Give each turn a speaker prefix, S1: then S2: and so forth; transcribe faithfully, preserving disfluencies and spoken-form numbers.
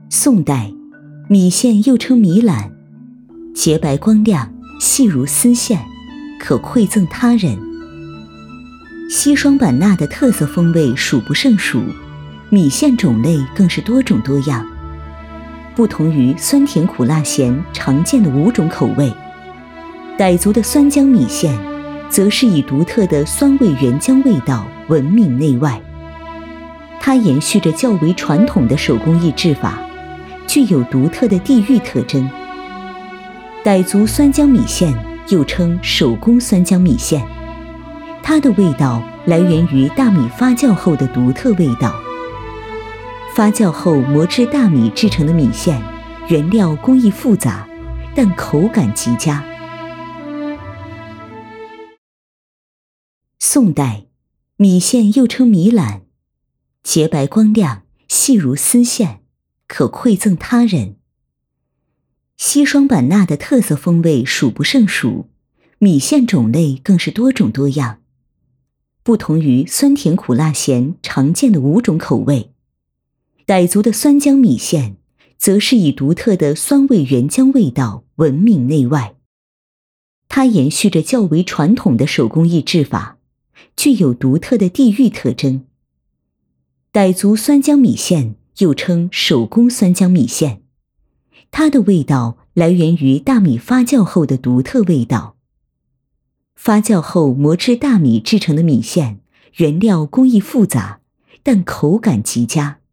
S1: 宋代，米线又称米缆，洁白光亮，细如丝线，可馈赠他人。西双版纳的特色风味数不胜数，米线种类更是多种多样。不同于酸甜苦辣咸常见的五种口味，傣族的酸浆米线则是以独特的酸味原浆味道闻名内外。它延续着较为传统的手工艺制法，具有独特的地域特征。傣族酸浆米线又称手工酸浆米线，它的味道来源于大米发酵后的独特味道。发酵后磨制大米制成的米线，原料工艺复杂，但口感极佳。宋代，米线又称米缆，洁白光亮，细如丝线，可馈赠他人。西双版纳的特色风味数不胜数，米线种类更是多种多样。不同于酸甜苦辣咸常见的五种口味，傣族的酸浆米线则是以独特的酸味原浆味道闻名内外。它延续着较为传统的手工艺制法，具有独特的地域特征。傣族酸浆米线又称手工酸浆米线，它的味道来源于大米发酵后的独特味道。发酵后磨制大米制成的米线，原料工艺复杂，但口感极佳。